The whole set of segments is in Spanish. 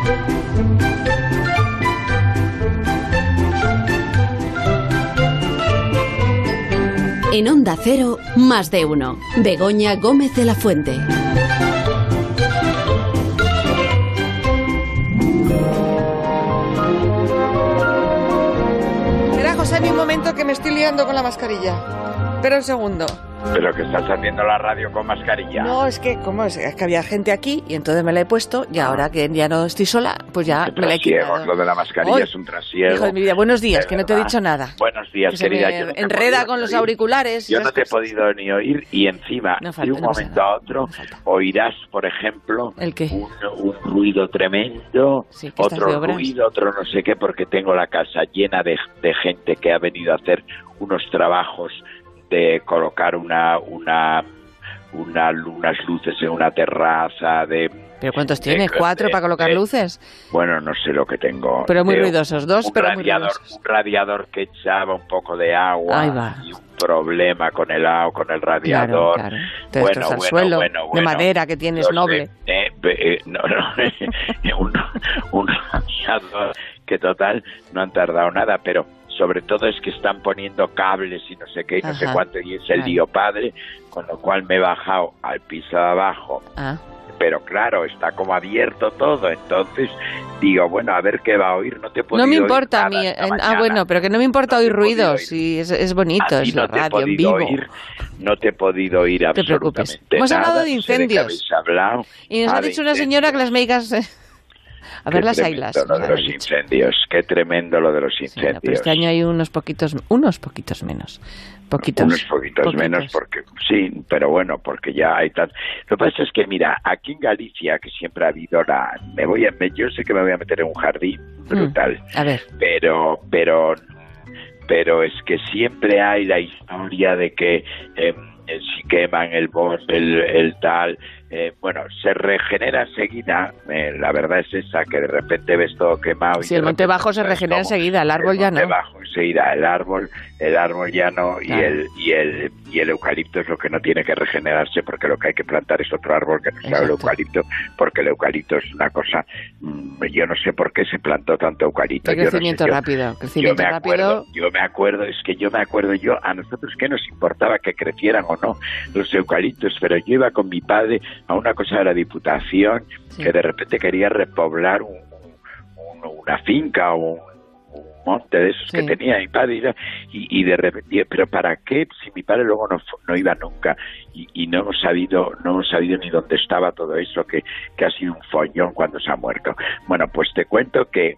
En Onda Cero, Más de Uno. Begoña Gómez de la Fuente. Espera, José, un momento que me estoy liando con la mascarilla. Espera un segundo. ¿Pero que estás haciendo la radio con mascarilla? No, es que había gente aquí y entonces me la he puesto y ahora que ya no estoy sola, pues ya me la he quitado. Lo de la mascarilla es un trasiego. Hijo de mi vida, buenos días, que no te he dicho nada. Buenos días, querida. Yo no enreda con los auriculares. Yo no te he podido ni oír y encima, de un momento a otro, oirás, por ejemplo, un ruido tremendo, sí, otro ruido, otro no sé qué, porque tengo la casa llena de gente que ha venido a hacer unos trabajos de colocar unas luces en una terraza de... ¿Pero cuántos tienes? ¿4 para colocar luces? Bueno, no sé lo que tengo. Pero muy ruidosos, 2, pero muy ruidosos. Un radiador que echaba un poco de agua. Ahí va. Y un problema con el radiador. Claro. Entonces, al suelo de madera que tienes noble. Un radiador que total no han tardado nada, pero... Sobre todo es que están poniendo cables y no sé qué y no sé cuánto, y es el lío padre, con lo cual me he bajado al piso de abajo. Pero claro, está como abierto todo, entonces digo, bueno, a ver qué va a oír, no te puedo oír. No me importa a mí, bueno, pero que no me importa oír ruidos, y es bonito, es la radio en vivo. No te he podido oír absolutamente nada. Hemos hablado de incendios. Y nos ha dicho una señora que las médicas... A ver las ailas. Lo de los incendios, qué tremendo lo de los incendios. Sí, pero este año hay unos poquitos menos. Unos poquitos menos, porque sí, pero bueno, porque ya hay tan... Lo que pasa es que, mira, aquí en Galicia, que siempre ha habido yo sé que me voy a meter en un jardín brutal. A ver. Pero es que siempre hay la historia de que si queman el bosque, el tal... bueno, se regenera enseguida, la verdad es esa, que de repente ves todo quemado. Sí, el monte bajo se regenera enseguida, el árbol ya no. El monte bajo enseguida, el árbol ya no, claro. y el eucalipto es lo que no tiene que regenerarse, porque lo que hay que plantar es otro árbol que no sea el eucalipto, porque el eucalipto es una cosa, yo no sé por qué se plantó tanto eucalipto. Crecimiento rápido. Yo me acuerdo, a nosotros qué nos importaba que crecieran o no los eucaliptos, pero yo iba con mi padre a una cosa de la Diputación, que de repente quería repoblar una finca o un monte de esos que tenía mi padre, y de repente, pero ¿para qué? Si mi padre luego no iba nunca, y no hemos sabido ni dónde estaba todo eso, que ha sido un follón cuando se ha muerto. Bueno, pues te cuento que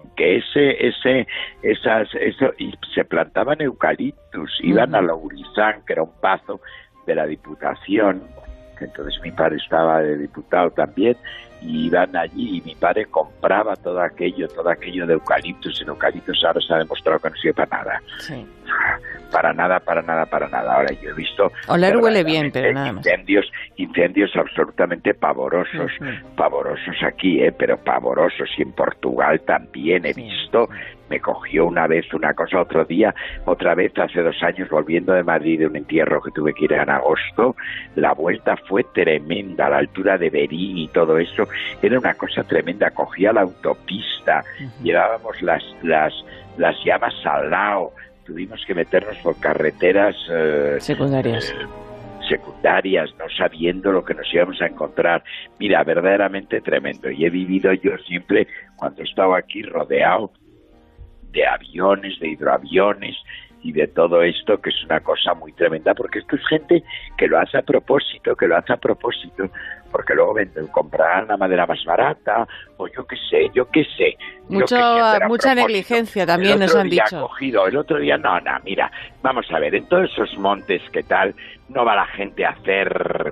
y se plantaban eucaliptus, iban a Lourizán, que era un pazo de la Diputación, que entonces mi padre estaba de diputado también, y iban allí y mi padre compraba todo aquello de eucaliptus. El eucaliptus ahora se ha demostrado que no sirve para nada. Sí. Para nada. Ahora yo he visto... Oler huele bien, pero nada más. Incendios absolutamente pavorosos. Pavorosos aquí, pero pavorosos. Y en Portugal también he visto... Me cogió una vez una cosa, otra vez hace 2 años, volviendo de Madrid de un entierro que tuve que ir en agosto. La vuelta fue tremenda, a la altura de Berín y todo eso. Era una cosa tremenda. Cogía la autopista, llevábamos las llamas al lado. Tuvimos que meternos por carreteras secundarias, no sabiendo lo que nos íbamos a encontrar. Mira, verdaderamente tremendo. Y he vivido yo siempre, cuando he estado aquí, rodeado de aviones, de hidroaviones y de todo esto, que es una cosa muy tremenda, porque esto es gente que lo hace a propósito, porque luego comprarán la madera más barata, o yo qué sé. Mucha negligencia también nos han dicho. El otro día, mira, vamos a ver, en todos esos montes, ¿qué tal? No va la gente a hacer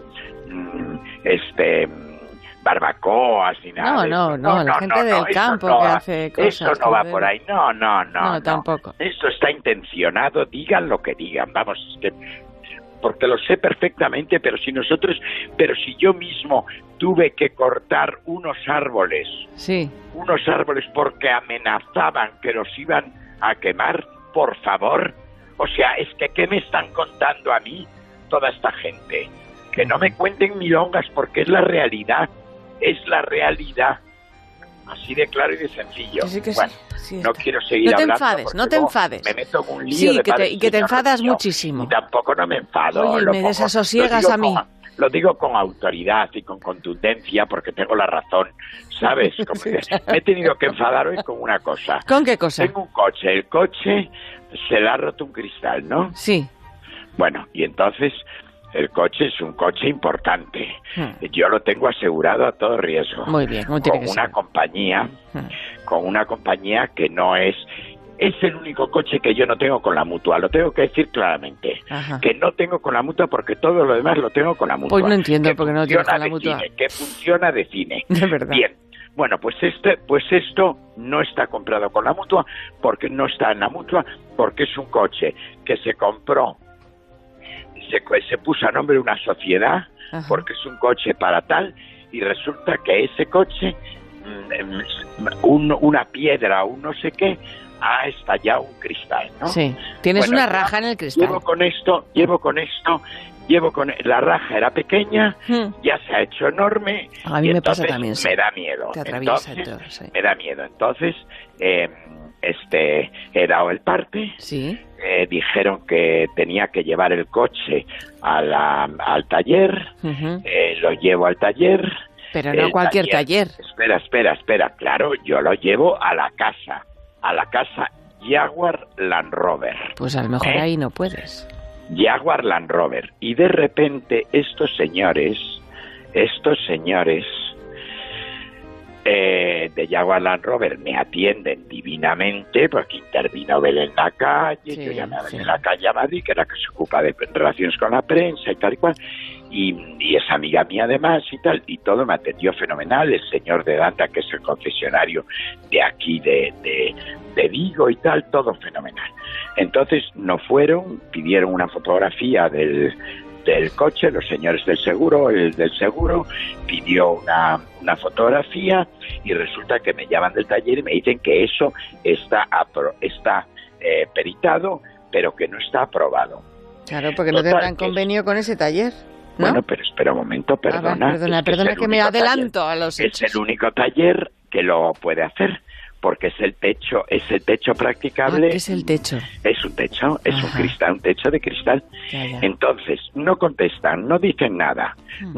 barbacoas ni nada. No, la gente del campo que hace cosas. Eso no va por ahí, no. Tampoco. Esto está intencionado, digan lo que digan, vamos, porque lo sé perfectamente, pero si yo mismo tuve que cortar unos árboles porque amenazaban que los iban a quemar, por favor, o sea, es que ¿qué me están contando a mí toda esta gente? Que no me cuenten milongas, porque es la realidad. Así de claro y de sencillo. Sí, que bueno, sí, no quiero seguir hablando. No te enfades. Me meto en un lío sí, de que te enfadas muchísimo. Y tampoco no me enfado. Oye, me desasosiegas a mí. Lo digo con autoridad y con contundencia porque tengo la razón, ¿sabes? Como que me he tenido que enfadar hoy con una cosa. ¿Con qué cosa? Tengo un coche, el coche se le ha roto un cristal, ¿no? Sí. Bueno, y entonces el coche es un coche importante. Yo lo tengo asegurado a todo riesgo. Muy bien, muy con una compañía que no es... Es el único coche que yo no tengo con la mutua, lo tengo que decir claramente. Ajá. Que no tengo con la mutua porque todo lo demás lo tengo con la mutua. Pues no entiendo por qué no tienes con la mutua. Que funciona de cine. De verdad. Bien. Bueno, pues esto no está comprado con la mutua porque no está en la mutua, porque es un coche que se compró, se puso a nombre de una sociedad. Ajá. Porque es un coche para tal, y resulta que ese coche, una piedra o un no sé qué, ha estallado un cristal, ¿no? Sí, tienes una raja en el cristal. La raja era pequeña, ya se ha hecho enorme. A mí me pasa también, sí. Me da miedo. Te atraviesa todo, sí. Me da miedo. Entonces, he dado el parte. Sí. Dijeron que tenía que llevar el coche al taller. Lo llevo al taller. Pero no cualquier taller. Espera. Claro, yo lo llevo a la casa Jaguar Land Rover. Pues a lo mejor ahí no puedes. Jaguar Land Rover. Y de repente estos señores de Jaguar Land Rover me atienden divinamente porque intervino Belén en la calle, sí, yo llamé a Belén en la calle a Madrid, que es la que se ocupa de relaciones con la prensa y tal y cual, y es amiga mía además y tal, y todo me atendió fenomenal, el señor de Danta, que es el concesionario de aquí de Vigo y tal, todo fenomenal. Entonces no fueron, pidieron una fotografía del coche, los señores del seguro, el del seguro pidió una fotografía y resulta que me llaman del taller y me dicen que eso está peritado, pero que no está aprobado. Claro, porque no tendrán convenio con ese taller, ¿no? Bueno, pero espera un momento, perdona. Perdona que me adelanto taller, a los hechos. Es el único taller que lo puede hacer. Porque es el techo practicable. ¿Qué es el techo? Es un techo, es un cristal, un techo de cristal. Ya. Entonces, no contestan, no dicen nada,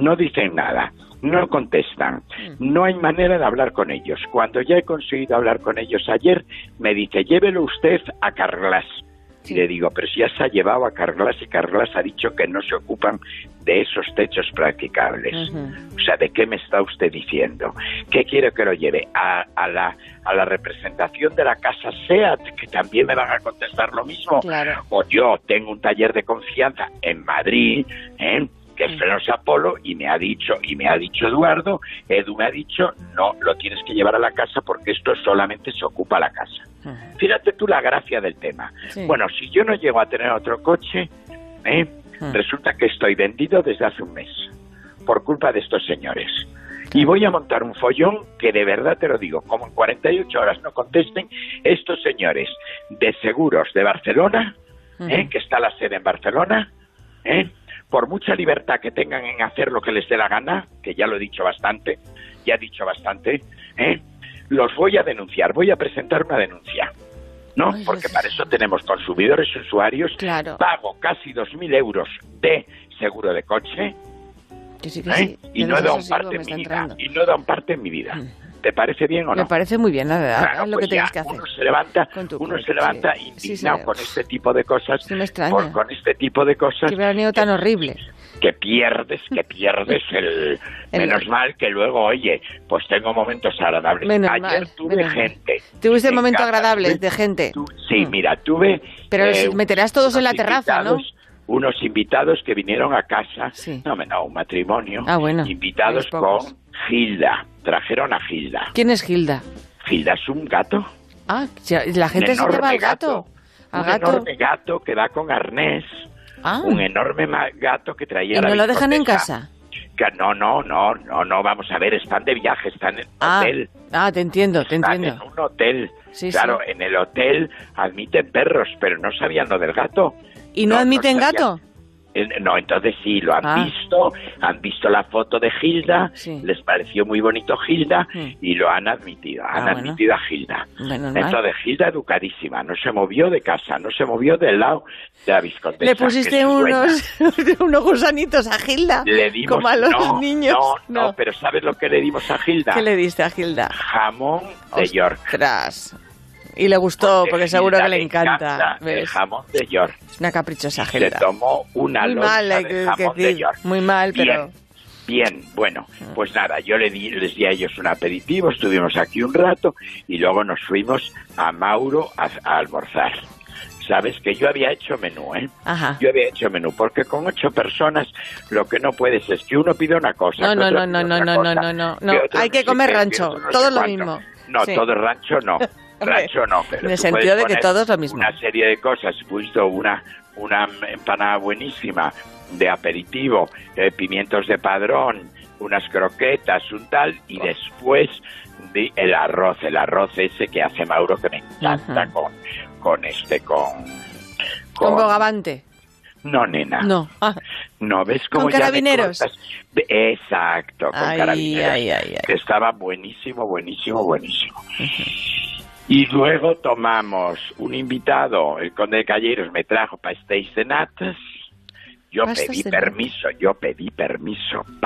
no contestan. No hay manera de hablar con ellos. Cuando ya he conseguido hablar con ellos ayer, me dice, llévelo usted a Carglass. Sí. Y le digo, pero si ya se ha llevado a Carglass y Carglass ha dicho que no se ocupan de esos techos practicables. O sea, ¿de qué me está usted diciendo? ¿Qué quiero que lo lleve? ¿A la representación de la casa SEAT, que también me van a contestar lo mismo? Claro. O yo tengo un taller de confianza en Madrid, que es Frenos Apolo, y me ha dicho Edu me ha dicho, no, lo tienes que llevar a la casa porque esto solamente se ocupa la casa. Fíjate tú la gracia del tema. Sí. Bueno, si yo no llego a tener otro coche, resulta que estoy vendido desde hace un mes, por culpa de estos señores. Y voy a montar un follón que de verdad te lo digo, como en 48 horas no contesten estos señores de seguros de Barcelona, que está la sede en Barcelona, por mucha libertad que tengan en hacer lo que les dé la gana, que ya lo he dicho bastante, los voy a denunciar, voy a presentar una denuncia, ¿no? Ay, porque para eso tenemos consumidores y usuarios. Claro. Pago casi 2.000 euros de seguro de coche, sí. Y no he dado un parte en mi vida. ¿Te parece bien o no? Me parece muy bien, la verdad. Claro, lo pues que tienes que hacer. Uno se levanta indignado con este tipo de cosas. Sí, me extraña. Con este tipo de cosas. Qué veraneo tan horrible. Que pierdes el... Menos mal que luego, oye, pues tengo momentos agradables. Ayer tuve gente. ¿Tuviste momentos agradables de gente? Sí, mira, tuve... Pero los meterás todos en la terraza, ¿no? Unos invitados que vinieron a casa. Sí. No, un matrimonio. Ah, bueno. Invitados con Gilda. Trajeron a Gilda. ¿Quién es Gilda? Gilda es un gato. Ah, la gente se lleva al gato. Enorme gato que va con arnés. Un enorme gato que traía. ¿Y no lo dejan en casa? No, vamos a ver, están de viaje, están en hotel. Te entiendo. Están en un hotel. Sí, claro, en el hotel admiten perros, pero no sabían lo del gato. ¿Y no admiten gato? No, entonces sí, lo han visto la foto de Gilda, les pareció muy bonito Gilda y lo han admitido, admitido a Gilda. Entonces Gilda educadísima, no se movió de casa, no se movió del lado de la vizcondesa. ¿Le pusiste unos gusanitos a Gilda? Le dimos, como a los niños. No, pero ¿sabes lo que le dimos a Gilda? ¿Qué le diste a Gilda? Jamón de York. Ostras. Y le gustó, porque seguro que le encanta. El jamón de York. Es una caprichosa Gilda. Se tomó una loncha de jamón de York. Muy mal, pero... Bien, bueno, pues nada, yo les di a ellos un aperitivo, estuvimos aquí un rato y luego nos fuimos a Mauro a almorzar. Sabes que yo había hecho menú, ¿eh? Ajá. Yo había hecho menú, porque con 8 personas lo que no puedes es que uno pida una cosa. No. Hay que comer rancho, todo lo mismo. No, todo rancho no. Rancho no, pero en el sentido de que todo es lo mismo. Una serie de cosas, puesto una empanada buenísima de aperitivo, pimientos de padrón, unas croquetas, un tal, y después el arroz ese que hace Mauro, que me encanta, con bogavante. No, nena. No. No, ¿ves cómo ¿Con ya carabineros? Exacto, con carabineros. Ay. Estaba buenísimo. Y luego tomamos un invitado, el conde de Calleros me trajo pastéis de natas. Yo pedí permiso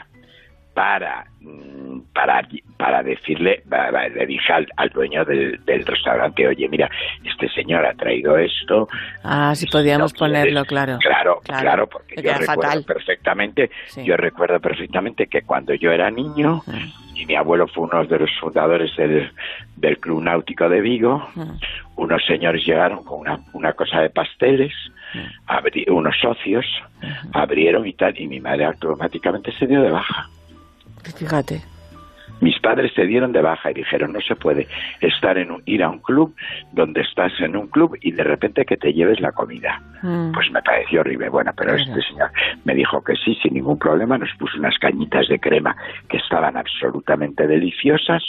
para decirle, le dije al dueño del restaurante, oye, mira, este señor ha traído esto. Si podíamos ponerlo, claro. Claro, porque yo recuerdo perfectamente, yo recuerdo perfectamente que cuando yo era niño, y mi abuelo fue uno de los fundadores del Club Náutico de Vigo, unos señores llegaron con una cosa de pasteles, unos socios, abrieron y tal, y mi madre automáticamente se dio de baja. Fíjate. Mis padres se dieron de baja y dijeron, no se puede ir a un club donde estás en un club y de repente que te lleves la comida. Pues me pareció horrible. Bueno, pero este señor me dijo que sí, sin ningún problema. Nos puso unas cañitas de crema que estaban absolutamente deliciosas.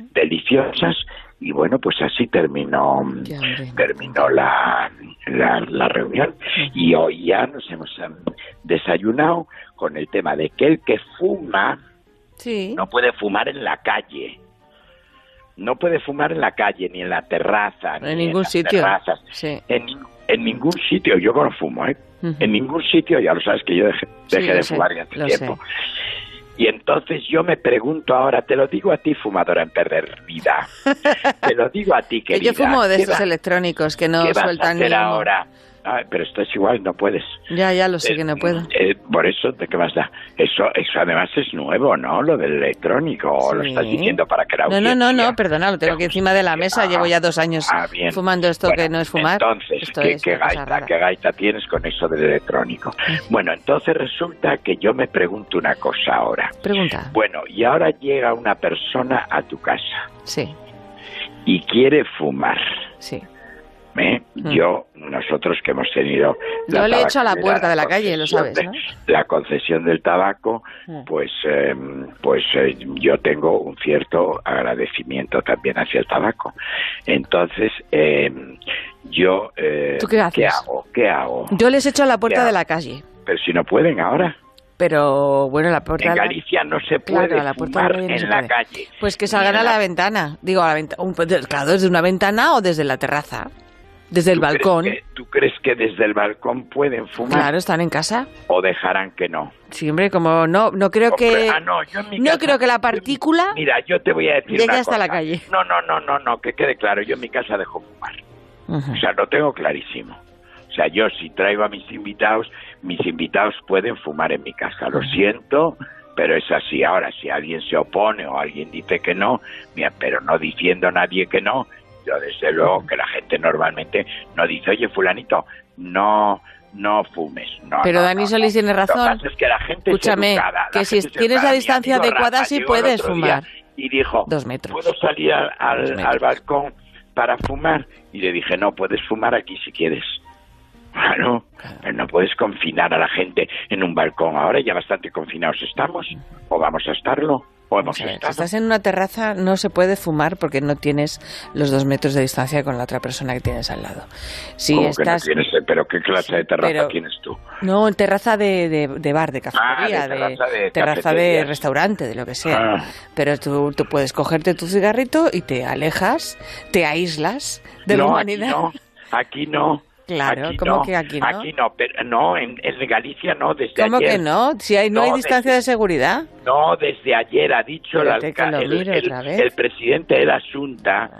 Y bueno, pues así terminó la reunión. Y hoy ya nos hemos desayunado con el tema de que el que fuma no puede fumar en la calle. No puede fumar en la calle, ni en la terraza, en ningún sitio. En ningún sitio. Yo no fumo, ¿eh? En ningún sitio, ya lo sabes que yo dejé de fumar ya hace tiempo. Y entonces yo me pregunto ahora, te lo digo a ti, fumadora empedernida, te lo digo a ti, querida. Yo fumo de esos electrónicos que no sueltan ni humo. Ahora? Pero esto es igual, no puedes. Ya lo sé que no puedo. Por eso, ¿de qué más da? Eso además es nuevo, ¿no? Lo del electrónico, ¿o lo estás diciendo para que la audiencia... No, perdona, lo tengo aquí encima de la mesa, llevo ya 2 años fumando esto que no es fumar. Entonces, ¿qué gaita tienes con eso del electrónico? Bueno, entonces resulta que yo me pregunto una cosa ahora. Pregunta. Bueno, y ahora llega una persona a tu casa. Sí. Y quiere fumar. Sí. Nosotros que hemos tenido... Yo le he hecho a la puerta de la calle, lo sabes, ¿no? La concesión del tabaco, pues yo tengo un cierto agradecimiento también hacia el tabaco. Entonces, yo... ¿Tú qué haces? ¿Qué hago? Yo les he hecho a la puerta de la calle. Pero si no pueden ahora. Pero bueno, la puerta... En Galicia no se puede fumar en la calle. Pues que salgan a la ventana. Digo, claro, desde una ventana o desde la terraza. Desde el balcón. ¿Tú crees que desde el balcón pueden fumar? Claro, están en casa. ¿O dejarán que no? Sí, hombre, como no creo que... No creo que la partícula... Mira, yo te voy a decir llegue hasta la calle. No, que quede claro. Yo en mi casa dejo fumar. O sea, lo tengo clarísimo. O sea, yo si traigo a mis invitados pueden fumar en mi casa. Lo siento, pero es así. Ahora, si alguien se opone o alguien dice que no, mira, pero no diciendo nadie que no... Yo desde luego que la gente normalmente no dice, oye, fulanito, no fumes. Pero Dani Solís tiene razón. Lo que pasa es que la gente escúchame, que si tienes la distancia adecuada sí puedes fumar. Y dijo, 2 metros. ¿puedo salir al balcón para fumar? Y le dije, no, puedes fumar aquí si quieres. Claro, pero no puedes confinar a la gente en un balcón. Ahora ya bastante confinados estamos, o vamos a estarlo. o hemos Si estado. estás en una terraza no se puede fumar porque no tienes los 2 metros de distancia con la otra persona que tienes al lado. Si ¿Cómo estás... que no tienes? ¿Pero qué clase de terraza tienes tú? No, terraza de bar, de cafetería, terraza de restaurante, de lo que sea. Pero tú puedes cogerte tu cigarrito y te alejas, te aíslas de la humanidad. Aquí no. Claro, aquí ¿cómo no, que aquí no? Aquí no, pero no, en Galicia no, desde ¿Cómo ayer. que no? Si no hay distancia de seguridad. No, desde ayer ha dicho el presidente de la Xunta,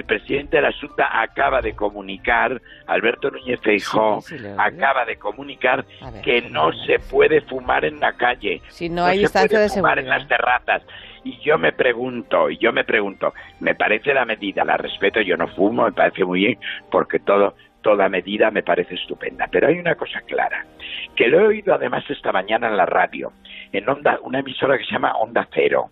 acaba de comunicar, Alberto Núñez Feijóo, acaba de comunicar que no se puede fumar en la calle. Si no hay distancia de fumar seguridad. en las terrazas. Y yo me pregunto, me parece la medida, la respeto, yo no fumo, me parece muy bien, porque toda medida me parece estupenda. Pero hay una cosa clara, que lo he oído además esta mañana en la radio, en una emisora que se llama Onda Cero.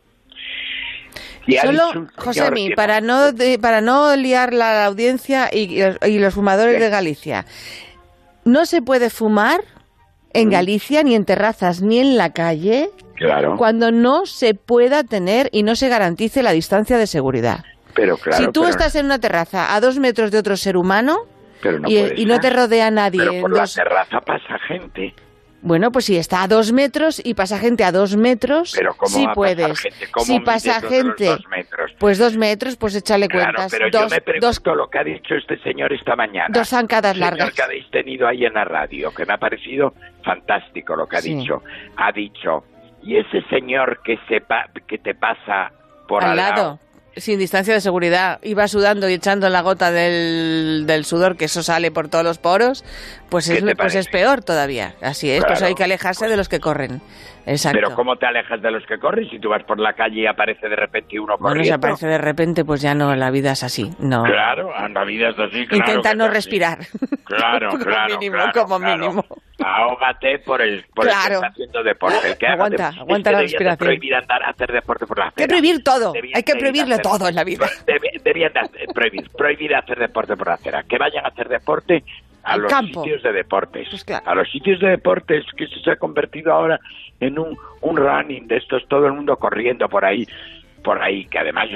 Y solo, Josemi, para no liar la audiencia y los fumadores de Galicia, no se puede fumar en Galicia, ni en terrazas, ni en la calle, cuando no se pueda tener y no se garantice la distancia de seguridad. Pero claro, si tú estás en una terraza a 2 metros de otro ser humano y no te rodea nadie... Pero por la terraza pasa gente. Bueno, pues si está a 2 metros y pasa gente a 2 metros, pero ¿cómo sí va a puedes. Pasar gente? ¿Cómo si pasa gente, 2 metros? Pues 2 metros, pues échale cuentas. Pero yo me pregunto lo que ha dicho este señor esta mañana. 2 zancadas largas. Que habéis tenido ahí en la radio, que me ha parecido fantástico lo que ha dicho. Ha dicho, y ese señor que te pasa por al lado, sin distancia de seguridad, iba sudando y echando la gota del sudor, que eso sale por todos los poros, pues es peor todavía. Así es, pues hay que alejarse de los que corren. Exacto. Pero ¿cómo te alejas de los que corren si tú vas por la calle y aparece de repente uno corriendo? Bueno, si aparece de repente, pues ya no, la vida es así. No. Claro, la vida es así, claro. Intenta no respirar. Claro, como mínimo. Ahógate por el que está haciendo deporte. Aguanta la respiración. Prohibir hacer deporte por la acera. Hay que prohibir todo. Hay que prohibirlo todo en la vida. Deberían prohibir hacer deporte por la acera. Que vayan a hacer deporte a los sitios de deportes. Pues claro. A los sitios de deportes, que se ha convertido ahora en un running de estos, todo el mundo corriendo por ahí, que además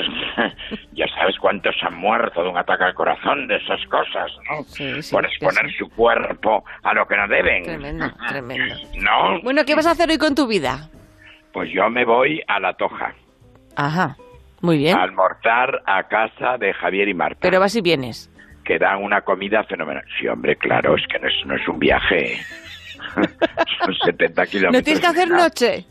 ya sabes cuántos han muerto de un ataque al corazón, de esas cosas, ¿no? Por exponer su cuerpo a lo que no deben. Tremendo. ¿No? Bueno, ¿qué vas a hacer hoy con tu vida? Pues yo me voy a La Toja. Ajá, muy bien. A almorzar a casa de Javier y Marta. Pero vas y vienes. Que dan una comida fenomenal. Sí, hombre, claro, es que no es un viaje. Son 70 kilómetros. ¿No tienes que hacer noche?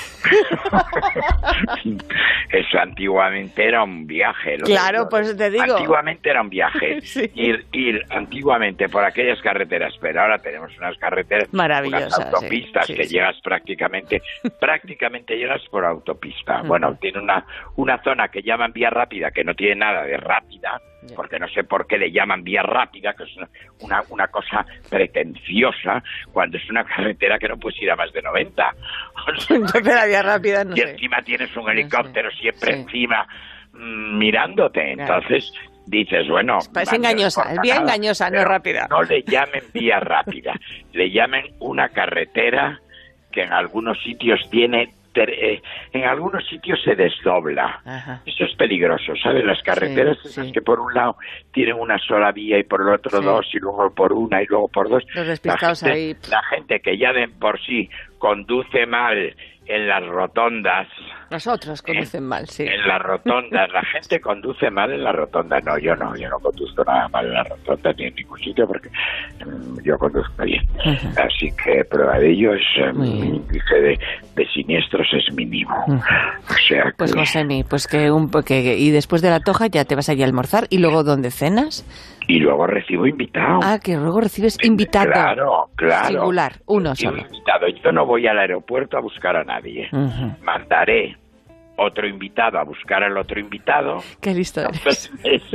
Eso antiguamente era un viaje. Claro, por eso te digo. Antiguamente era un viaje. Sí. Ir antiguamente por aquellas carreteras, pero ahora tenemos unas carreteras maravillosas, unas autopistas que llegas prácticamente llegas por autopista. Bueno, tiene una zona que llaman vía rápida, que no tiene nada de rápida, porque no sé por qué le llaman vía rápida, que es una cosa pretenciosa, cuando es una carretera que no puedes ir a más de 90. O sea, entonces la vía rápida no y sé. encima tienes un helicóptero siempre encima mirándote. Entonces dices, bueno... Es engañosa, es vía engañosa, no rápida. No le llamen vía rápida, le llamen una carretera que en algunos sitios tiene... en algunos sitios se desdobla. Ajá. Eso es peligroso, ¿sabes? Las carreteras esas que por un lado tienen una sola vía y por el otro dos, y luego por una y luego por dos. Los despistados ahí. La gente que ya de por sí conduce mal en las rotondas. Los otros conducen mal, sí. En las rotondas, la gente conduce mal en la rotonda. No, yo no conduzco nada mal en la rotonda ni en ningún sitio porque yo conduzco bien. Así que prueba de ello es mi índice de siniestros es mínimo. O sea que... Pues Josemi, pues y después de La Toja ya te vas allí a almorzar y luego ¿dónde cenas? Y luego recibo invitado. Ah, que luego recibes invitado. Claro. Singular, uno solo. Invitado. Yo no voy al aeropuerto a buscar a nadie. Mandaré otro invitado a buscar al otro invitado. Qué listo eres.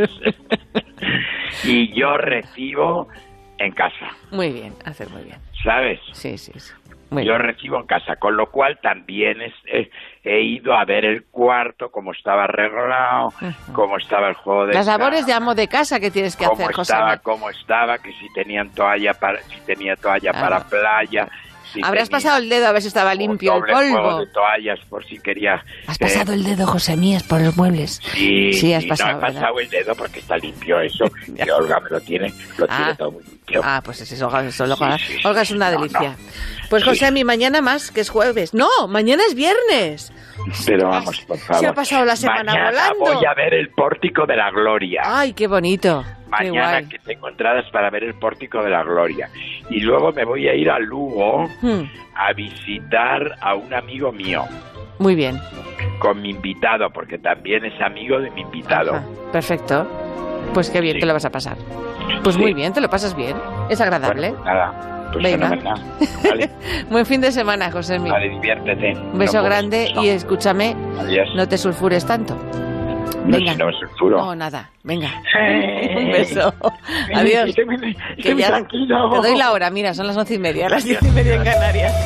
Y yo recibo en casa. Muy bien, hacer muy bien. ¿Sabes? Sí. Yo recibo en casa, con lo cual también he ido a ver el cuarto, cómo estaba arreglado, cómo estaba el juego de las labores de amo de casa que tienes que hacer, José. Cómo estaba, que si tenía toalla para playa, Habrás pasado el dedo a ver si estaba limpio el polvo. De toallas por si quería. Has pasado el dedo, José Mías, por los muebles. Sí, has pasado. No he pasado el dedo porque está limpio eso. Que Olga me lo tiene todo muy limpio. Pues es Olga. Olga es una delicia. Pues Josemi, mañana más, que es jueves. No, mañana es viernes. Pero vamos, por favor. Se ha pasado la semana mañana volando. Voy a ver el Pórtico de la Gloria. Ay, qué bonito. Mañana que tengo entradas para ver el Pórtico de la Gloria. Y luego me voy a ir a Lugo a visitar a un amigo mío. Muy bien. Con mi invitado, porque también es amigo de mi invitado. Ajá, perfecto. Pues qué bien te lo vas a pasar. Pues muy bien, te lo pasas bien. Es agradable. Bueno, pues nada. Pues venga. Vale. Buen fin de semana, Josemi. Vale, diviértete. Un beso grande y escúchame. Adiós. No te sulfures tanto. No, Venga. si no me sulfuro. No, nada. Venga. Un beso. Adiós. Estoy muy tranquilo. Te doy la hora. Mira, son las 11:30, las 10:30 en Canarias.